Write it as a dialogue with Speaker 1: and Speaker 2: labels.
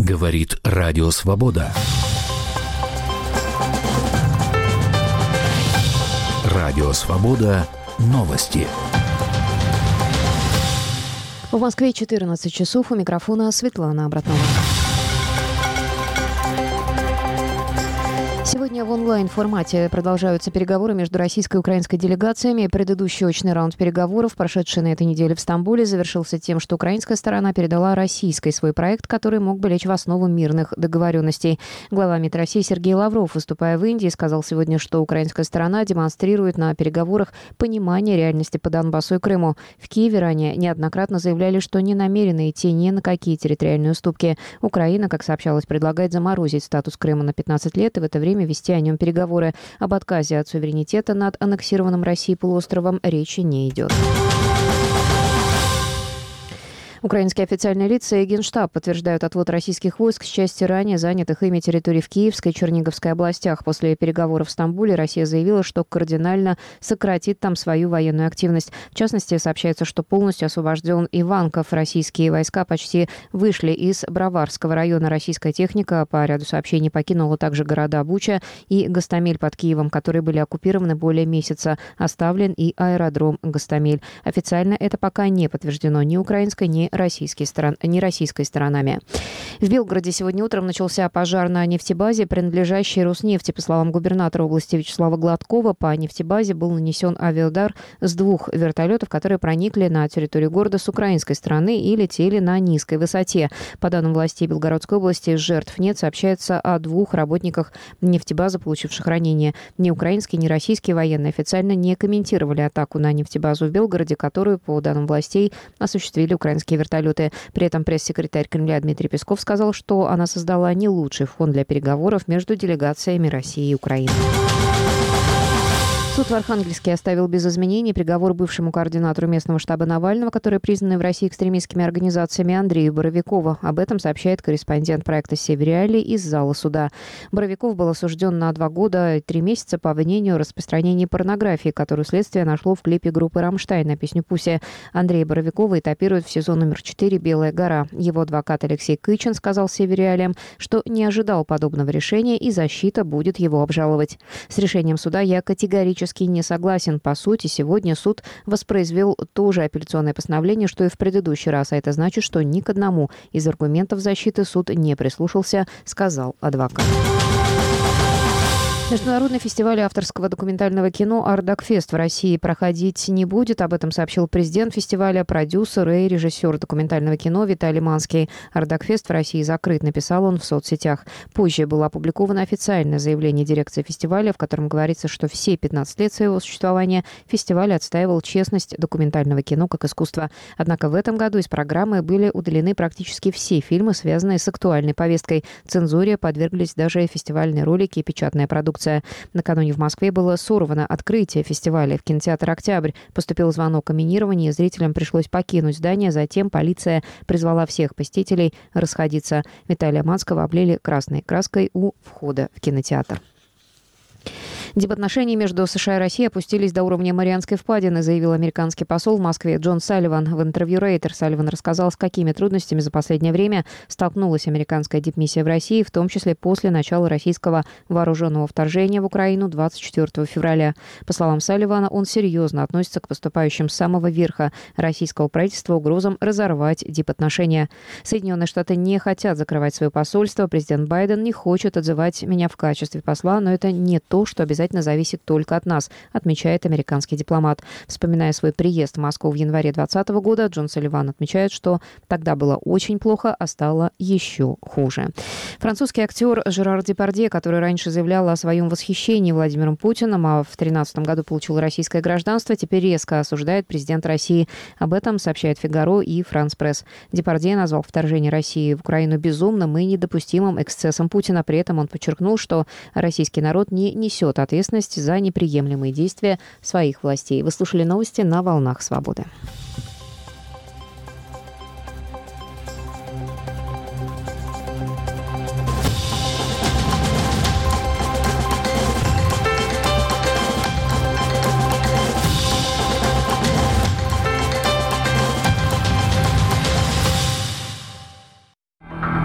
Speaker 1: Говорит Радио Свобода. Радио Свобода. Новости.
Speaker 2: В Москве 14 часов. У микрофона Светлана Абратнова. Сегодня в онлайн-формате продолжаются переговоры между российской и украинской делегациями. Предыдущий очный раунд переговоров, прошедший на этой неделе в Стамбуле, завершился тем, что украинская сторона передала российской свой проект, который мог бы лечь в основу мирных договоренностей. Глава МИД России Сергей Лавров, выступая в Индии, сказал сегодня, что украинская сторона демонстрирует на переговорах понимание реальности по Донбассу и Крыму. В Киеве ранее неоднократно заявляли, что не намерены идти ни на какие территориальные уступки. Украина, как сообщалось, предлагает заморозить статус Крыма на 15 лет и в это время вести о нем переговоры. Об отказе от суверенитета над аннексированным Россией полуостровом речи не идет. Украинские официальные лица и Генштаб подтверждают отвод российских войск с части ранее занятых ими территорий в Киевской и Черниговской областях. После переговоров в Стамбуле Россия заявила, что кардинально сократит там свою военную активность. В частности, сообщается, что полностью освобожден Иванков. Российские войска почти вышли из Броварского района. Российская техника, по ряду сообщений, покинула также города Буча и Гостомель под Киевом, которые были оккупированы более месяца. Оставлен и аэродром Гостомель. Официально это пока не подтверждено ни украинской, ни российской сторонами. В Белгороде сегодня утром начался пожар на нефтебазе, принадлежащей Роснефти. По словам губернатора области Вячеслава Гладкова, по нефтебазе был нанесен авиаудар с 2 вертолетов, которые проникли на территорию города с украинской стороны и летели на низкой высоте. По данным властей Белгородской области, жертв нет. Сообщается о 2 работниках нефтебазы, получивших ранения. Ни украинские, ни российские военные официально не комментировали атаку на нефтебазу в Белгороде, которую, по данным властей, осуществили украинские вертолеты. При этом пресс-секретарь Кремля Дмитрий Песков сказал, что она создала не лучший фон для переговоров между делегациями России и Украины. Суд в Архангельске оставил без изменений приговор бывшему координатору местного штаба Навального, который признан в России экстремистскими организациями, Андрею Боровикову. Об этом сообщает корреспондент проекта «Севериалии» из зала суда. Боровиков был осужден на 2 года и 3 месяца по обвинению в распространении порнографии, которую следствие нашло в клипе группы «Рамштайн» на песню «Пуся». Андрея Боровикова этапируют в СИЗО номер 4 «Белая гора». Его адвокат Алексей Кычин сказал «Севериалиям», что не ожидал подобного решения и защита будет его обжаловать. С решением суда я категорически не согласен. По сути, сегодня суд воспроизвел то же апелляционное постановление, что и в предыдущий раз, а это значит, что ни к одному из аргументов защиты суд не прислушался, сказал адвокат. Международный фестиваль авторского документального кино «Ардакфест» в России проходить не будет. Об этом сообщил президент фестиваля, продюсер и режиссер документального кино Виталий Манский. «Ардакфест» в России закрыт, написал он в соцсетях. Позже было опубликовано официальное заявление дирекции фестиваля, в котором говорится, что все 15 лет своего существования фестиваль отстаивал честность документального кино как искусства. Однако в этом году из программы были удалены практически все фильмы, связанные с актуальной повесткой. Цензуре подверглись даже фестивальные ролики и печатная продукция. Накануне в Москве было сорвано открытие фестиваля. В кинотеатр «Октябрь» поступил звонок о минировании, зрителям пришлось покинуть здание. Затем полиция призвала всех посетителей расходиться. Виталия Манского облили красной краской у входа в кинотеатр. Дипотношения между США и Россией опустились до уровня Марианской впадины, заявил американский посол в Москве Джон Салливан. В интервью Рейтер Салливан рассказал, с какими трудностями за последнее время столкнулась американская дипмиссия в России, в том числе после начала российского вооруженного вторжения в Украину 24 февраля. По словам Салливана, он серьезно относится к поступающим с самого верха российского правительства угрозам разорвать дипотношения. Соединенные Штаты не хотят закрывать свое посольство. Президент Байден не хочет отзывать меня в качестве посла, но это не то, что обязательно зависит только от нас, отмечает американский дипломат. Вспоминая свой приезд в Москву в январе 2020 года, Джон Салливан отмечает, что тогда было очень плохо, а стало еще хуже. Французский актер Жерар Депардье, который раньше заявлял о своем восхищении Владимиром Путиным, а в 2013 году получил российское гражданство, теперь резко осуждает президента России. Об этом сообщает «Фигаро» и «Франс Пресс». Депардье назвал вторжение России в Украину безумным и недопустимым эксцессом Путина. При этом он подчеркнул, что российский народ не несет ответственность за неприемлемые действия своих властей. Вы слушали новости на «Волнах Свободы».